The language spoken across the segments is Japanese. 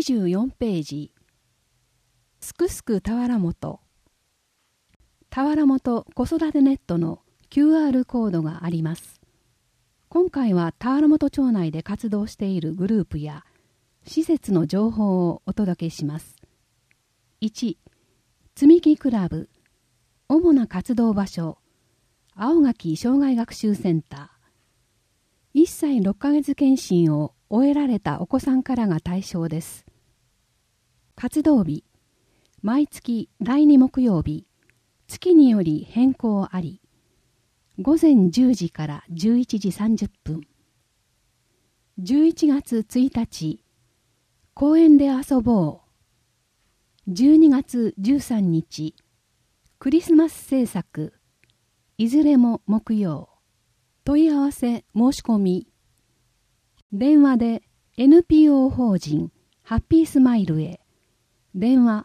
24ページ。すくすく俵元。俵元子育てネットの QR コードがあります。今回は俵元町内で活動しているグループや施設の情報をお届けします。1、積み木クラブ。主な活動場所、青垣障害学習センター。1歳6ヶ月検診を終えられたお子さんからが対象です。活動日、毎月第2木曜日、月により変更あり。午前10時から11時30分。11月1日、公園で遊ぼう。12月13日、クリスマス制作。いずれも木曜。問い合わせ申し込み。電話で NPO 法人ハッピースマイルへ。電話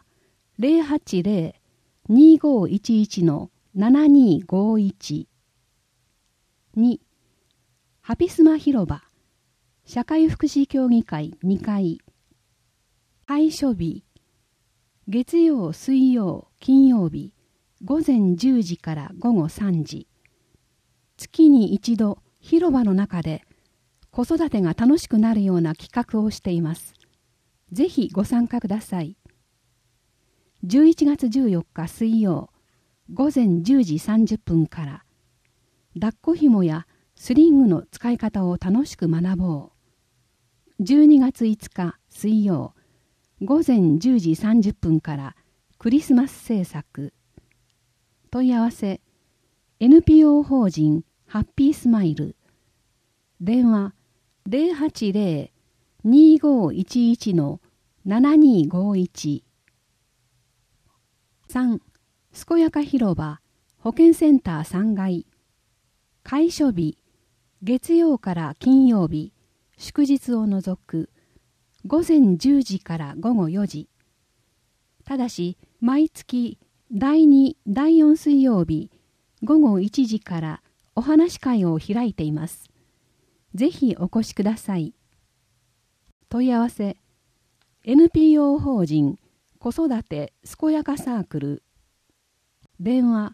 080-2511-7251。2、ハピスマ広場。社会福祉協議会2階。開所日。月曜、水曜、金曜日。午前10時から午後3時。月に一度広場の中で子育てが楽しくなるような企画をしています。ぜひご参加ください。11月14日水曜午前10時30分から抱っこ紐やスリングの使い方を楽しく学ぼう。12月5日水曜午前10時30分からクリスマス制作。問い合わせ NPO 法人ハッピースマイル。電話 080-2511-7251。3、健やか広場保健センター3階。開所日、月曜から金曜日、祝日を除く、午前10時から午後4時。ただし、毎月第2、第4水曜日、午後1時からお話会を開いています。ぜひお越しください。問い合わせ、NPO 法人子育て健やかサークル。電話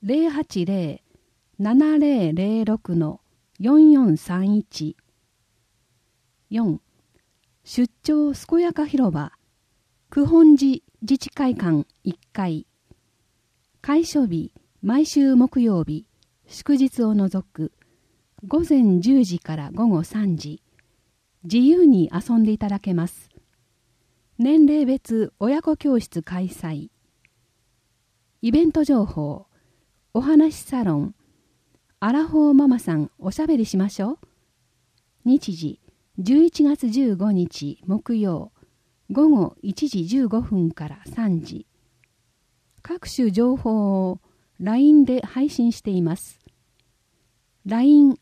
080-7006-4431。4、出張健やか広場九本寺自治会館1階。開所日、毎週木曜日、祝日を除く、午前10時から午後3時。自由に遊んでいただけます。年齢別親子教室開催。イベント情報、お話サロン、アラフォーママさんおしゃべりしましょう。日時、11月15日木曜、午後1時15分から3時。各種情報を LINE で配信しています。LINE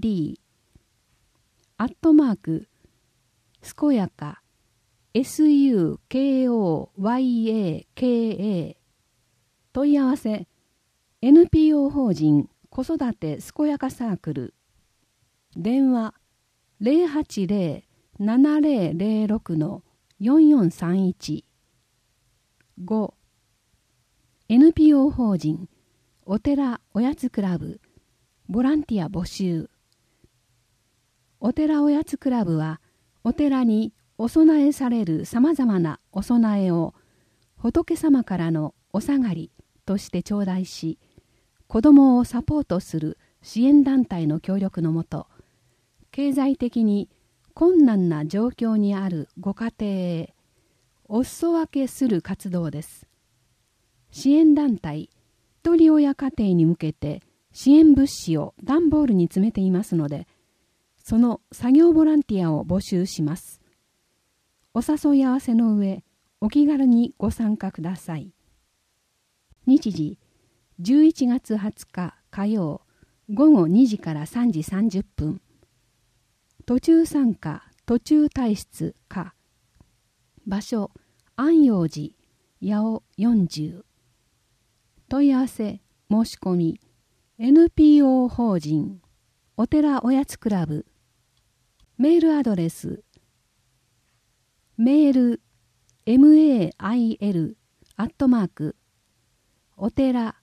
ID、@健やか、SUKOYAKA。問い合わせ、NPO 法人子育て健やかサークル。電話、080-7006-4431。5、NPO 法人お寺おやつクラブ。ボランティア募集。お寺おやつクラブは、お寺にお供えされるさまざまなお供えを仏様からのお下がりとして頂戴し、子どもをサポートする支援団体の協力のもと、経済的に困難な状況にあるご家庭へお裾分けする活動です。支援団体、ひとり親家庭に向けて支援物資を段ボールに詰めていますので、その作業ボランティアを募集します。お誘い合わせの上、お気軽にご参加ください。日時、11月20日火曜、午後2時から3時30分。途中参加、途中退出か。場所、安養寺、八尾40。問い合わせ、申し込み、NPO 法人、お寺おやつクラブ。メールアドレス、メール mail おてら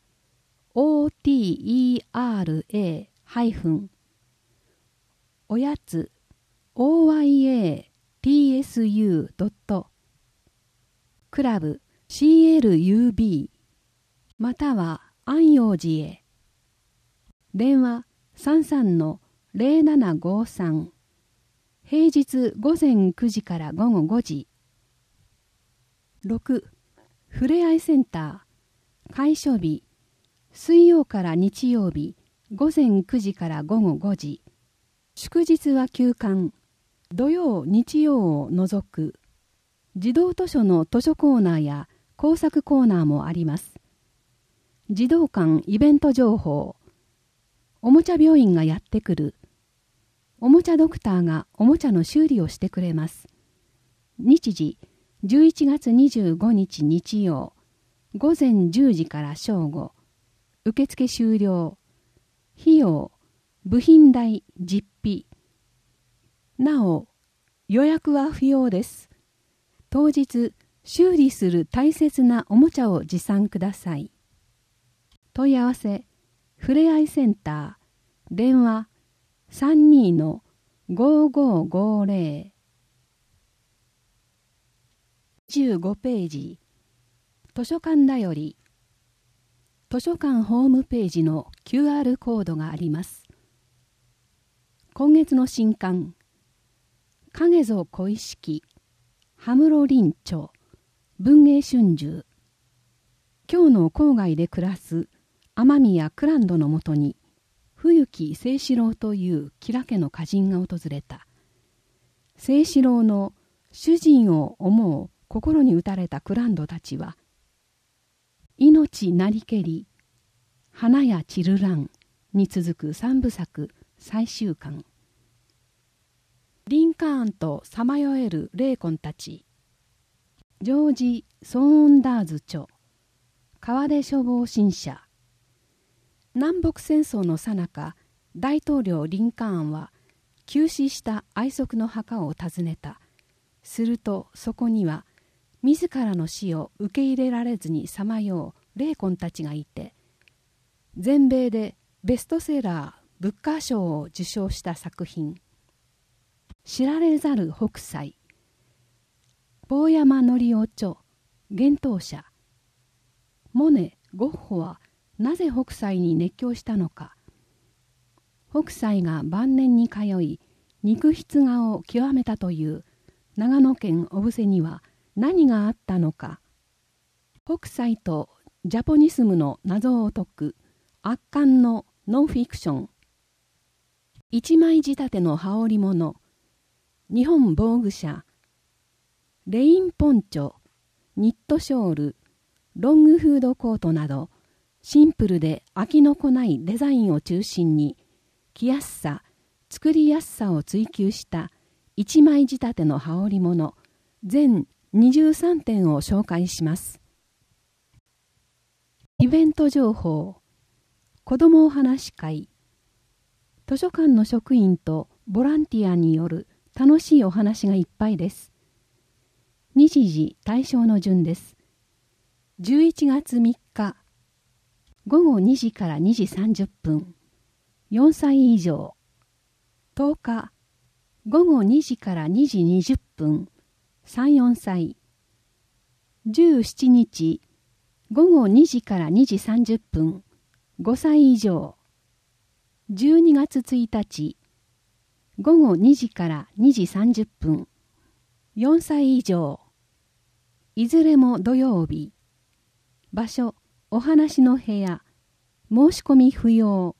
otera おやつ oyatsu. クラブ club または安養寺へ。電話33-0753。平日午前9時から午後5時。6. ふれあいセンター開所日水曜から日曜日午前9時から午後5時。祝日は休館。土曜日曜を除く。児童図書の図書コーナーや工作コーナーもあります。児童館イベント情報。おもちゃ病院がやってくる。おもちゃドクターがおもちゃの修理をしてくれます。日時11月25日日曜午前10時から正午。受付終了。費用部品代実費。なお予約は不要です。当日修理する大切なおもちゃを持参ください。問い合わせふれあいセンター電話 32-5550。 15ページ。図書館だより。図書館ホームページの QR コードがあります。今月の新刊影ぞ小石羽室林著文藝春秋。京の郊外で暮らす天宮クランドのもとに冬木清志郎という吉良家の歌人が訪れた。清志郎の主人を思う心に打たれたクランドたちは命なりけり花や散る蘭に続く三部作最終巻。リンカーンとさまよえる霊魂たち。ジョージ・ソーンダーズ著川出処方新社。南北戦争の最中、大統領リンカーンは急死した愛息の墓を訪ねた。するとそこには自らの死を受け入れられずにさまよう霊魂たちがいて、全米でベストセラーブッカー賞を受賞した作品。知られざる北斎。坊山則夫著幻冬舎。モネ・ゴッホはなぜ北斎に熱狂したのか。北斎が晩年に通い肉筆画を極めたという長野県小布施には何があったのか。北斎とジャポニスムの謎を解く圧巻のノンフィクション。一枚仕立ての羽織物。日本防具社。レインポンチョ、ニットショール、ロングフードコートなどシンプルで飽きのこないデザインを中心に着やすさ、作りやすさを追求した一枚仕立ての羽織物全23点を紹介します。イベント情報。子どもお話し会。図書館の職員とボランティアによる楽しいお話がいっぱいです。日時対象の順です。11月3日午後2時から2時30分4歳以上。10日午後2時から2時20分3、4歳。17日午後2時から2時30分5歳以上。12月1日午後2時から2時30分4歳以上。いずれも土曜日。場所お話の部屋。申し込み不要。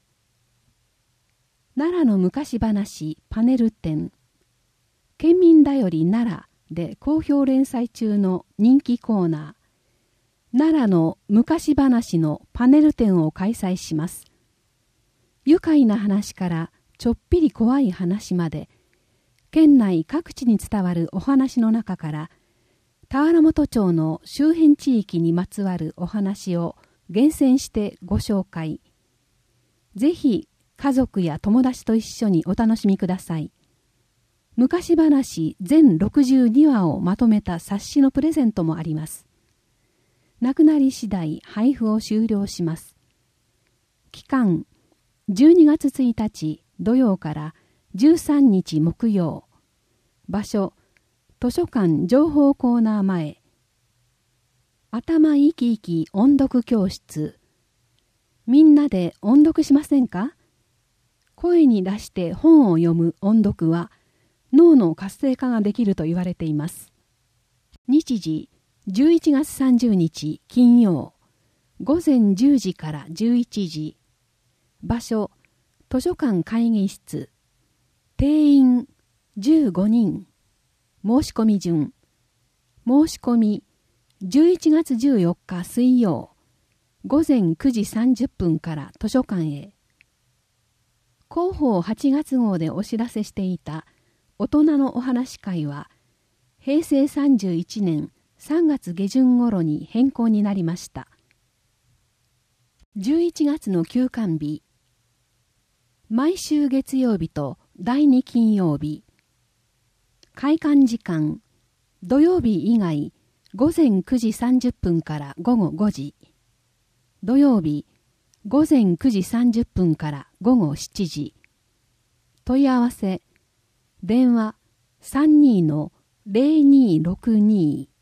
奈良の昔話パネル展。県民だより奈良で好評連載中の人気コーナー。奈良の昔話のパネル展を開催します。愉快な話からちょっぴり怖い話まで、県内各地に伝わるお話の中から田原本町の周辺地域にまつわるお話を厳選してご紹介。ぜひ家族や友達と一緒にお楽しみください。 昔話全62話をまとめた冊子のプレゼントもあります。なくなり次第配布を終了します。期間12月1日土曜から13日木曜。場所図書館情報コーナー前。頭いきいき音読教室。みんなで音読しませんか？声に出して本を読む音読は脳の活性化ができると言われています。日時11月30日金曜午前10時から11時。場所図書館会議室。定員15人。申し込み順。申し込み11月14日水曜午前9時30分から図書館へ。広報8月号でお知らせしていた大人のお話会は平成31年3月下旬頃に変更になりました。11月の休館日。毎週月曜日と第2金曜日。開館時間土曜日以外午前9時30分から午後5時。土曜日午前9時30分から午後7時。問い合わせ電話 32-0262